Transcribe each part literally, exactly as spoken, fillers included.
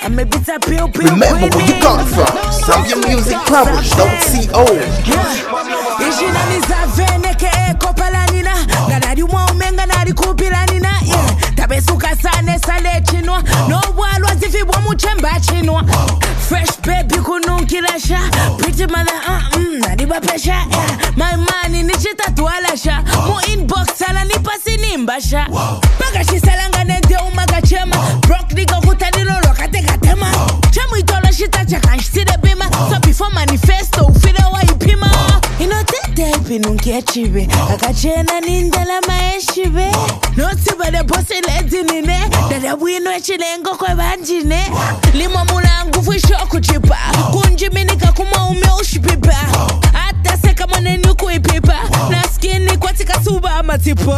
maybe it's a pill pill. Remember where you got from. Zambian Music Plumbers, don't see old. Ishinaniza vene ke kopalanina. Ganari umenga nari kupilanina. Tabesuka sane sale chinwa. No walwa zifi wa muchemba chinwa. Fresh baby kununkilasha. Pretty mother uh mm nadiba pesha. My money nichita tualasha. Mu inbox sala nipasi nimbasha. Baga shisalanga nende umaga chema. Brock nigga kutanilo lokate katema. Chemu itolo shita chaka nshitide bima. So before manifesto ufile wa ipima. Inotete pinunkia chibe. Akachena nindala maeshibe. Notiba de bosi lezi nine. Dada wino echilengo kwa banjine. Limo mula ngufu shoku chipa. Kunjiminika kuma ume ushipipa. Ata seka mwane nyuku ipipa. Na skini kwa tika suba ama tipo.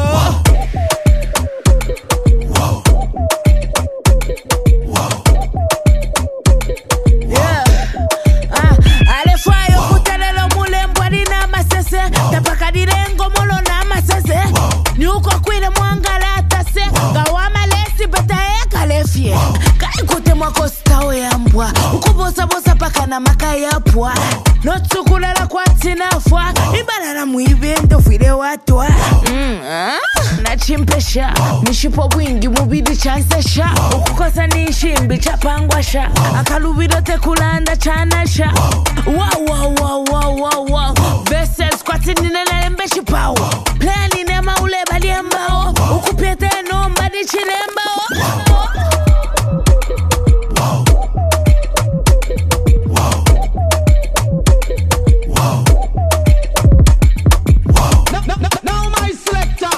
Nyuko kwile mwangalata se Gawama lesi bata eka lefye Kai kute mwako stawe ya mbwa Ukubosa bosa paka na maka ya pwa Notsukulala kwa tinafwa Ibana na muibendo file watwa mm, ah? Na chimpesha Mishipo wingi mubidi chansesha Ukukosa nishimbi chapangwasha Akalubiro te kulanda chanasha Wow wow wow wow wow wow Vessels kwa tininele mbeshi power Plani nema ule bali embao Ukupete nomba di chile embao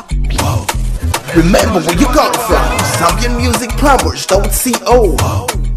Remember where you got from. Zambian Music Plumbers, don't see old.